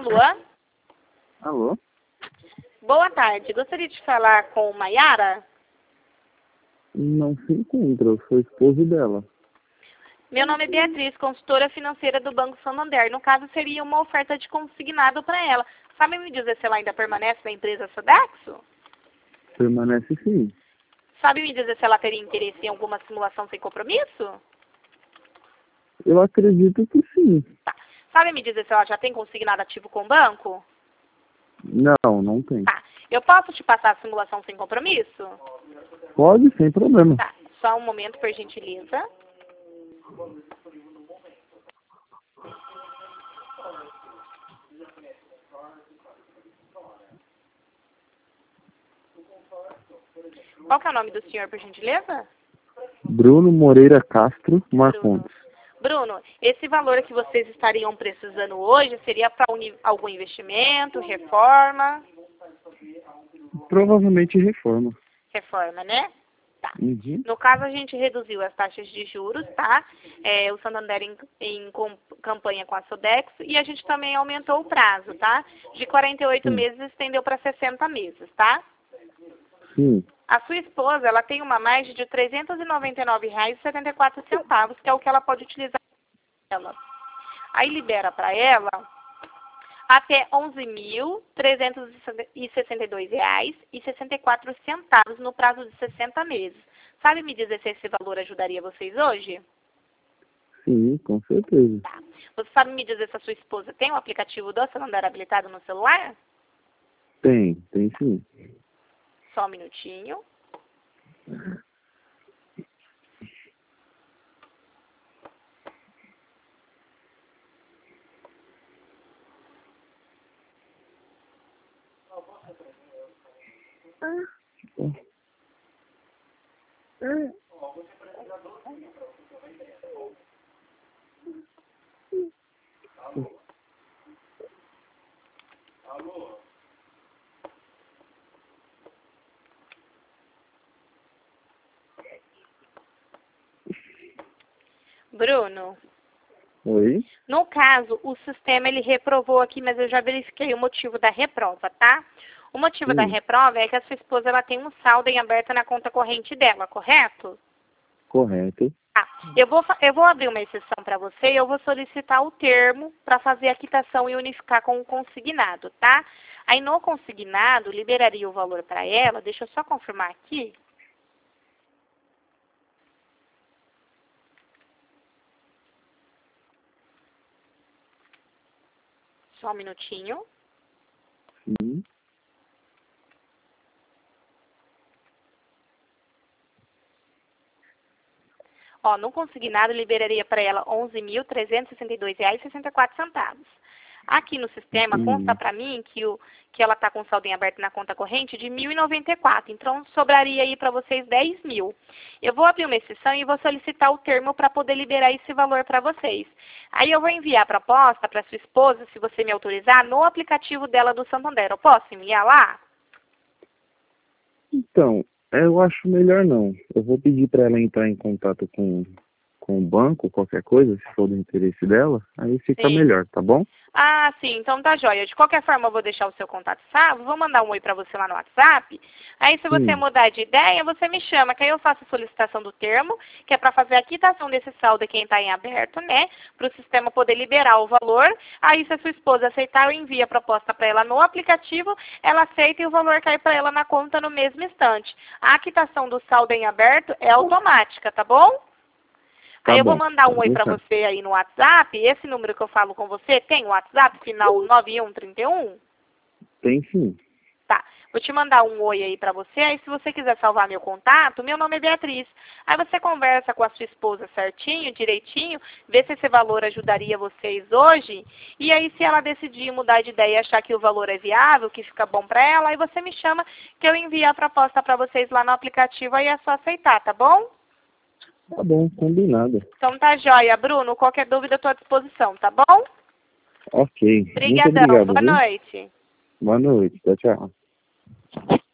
Alô? Alô? Boa tarde. Gostaria de falar com Maiara? Não se encontra, eu sou esposo dela. Meu nome é Beatriz, consultora financeira do Banco Santander. No caso, seria uma oferta de consignado para ela. Sabe me dizer se ela ainda permanece na empresa Sodexo? Permanece sim. Sabe me dizer se ela teria interesse em alguma simulação sem compromisso? Eu acredito que sim. Tá. Sabe me dizer se ela já tem consignado ativo com o banco? Não, não tem. Tá. Eu posso te passar a simulação sem compromisso? Pode, sem problema. Tá. Só um momento, por gentileza. Qual que é o nome do senhor, por gentileza? Bruno Moreira Castro Marcondes. Bruno, esse valor que vocês estariam precisando hoje seria para algum investimento, reforma? Provavelmente reforma. Reforma, né? Tá. Uhum. No caso, a gente reduziu as taxas de juros, tá? O Santander em campanha com a Sodexo e a gente também aumentou o prazo, tá? De 48 meses estendeu para 60 meses, tá? Sim. A sua esposa, ela tem uma margem de R$ 399,74, que é o que ela pode utilizar ela. Aí libera para ela até R$ 11.362,64 no prazo de 60 meses. Sabe me dizer se esse valor ajudaria vocês hoje? Sim, com certeza. Tá. Você sabe me dizer se a sua esposa tem o aplicativo do Santander habilitado no celular? Tem sim. Só um minutinho. Bruno, Oi? no caso, o sistema ele reprovou aqui, mas eu já verifiquei o motivo da reprova, tá? O motivo da reprova é que a sua esposa ela tem um saldo em aberto na conta corrente dela, correto? Correto. Ah, eu vou abrir uma exceção para você e eu vou solicitar o termo para fazer a quitação e unificar com o consignado, tá? Aí no consignado, liberaria o valor para ela, deixa eu só confirmar aqui. Só um minutinho. Sim. Ó, no consignado, liberaria para ela R$ 11.362,64. Aqui no sistema, consta para mim que ela está com saldo em aberto na conta corrente de R$ 1.094. Então, sobraria aí para vocês 10 mil. Eu vou abrir uma exceção e vou solicitar o termo para poder liberar esse valor para vocês. Aí eu vou enviar a proposta para sua esposa, se você me autorizar, no aplicativo dela do Santander. Eu posso enviar lá? Então, eu acho melhor não. Eu vou pedir para ela entrar em contato com o banco, qualquer coisa, se for do interesse dela, aí fica melhor, tá bom? Ah, sim, então tá jóia. De qualquer forma, eu vou deixar o seu contato salvo, vou mandar um oi pra você lá no WhatsApp. Aí, se você mudar de ideia, você me chama, que aí eu faço a solicitação do termo, que é pra fazer a quitação desse saldo quem tá em aberto, né? Pro sistema poder liberar o valor. Aí, se a sua esposa aceitar, eu envio a proposta pra ela no aplicativo, ela aceita e o valor cai pra ela na conta no mesmo instante. A quitação do saldo em aberto é automática, tá bom? Aí eu vou mandar um oi pra você aí no WhatsApp. Esse número que eu falo com você, tem o WhatsApp, final 9131? Tem sim. Tá. Vou te mandar um oi aí pra você. Aí se você quiser salvar meu contato, meu nome é Beatriz. Aí você conversa com a sua esposa certinho, direitinho, vê se esse valor ajudaria vocês hoje. E aí se ela decidir mudar de ideia e achar que o valor é viável, que fica bom pra ela, aí você me chama que eu envio a proposta pra vocês lá no aplicativo. Aí é só aceitar, tá bom? Tá bom, combinado. Então tá jóia, Bruno. Qualquer dúvida eu tô à disposição, tá bom? Ok. Obrigadão. Muito obrigado, Boa viu? noite. Boa noite. Tchau, tchau.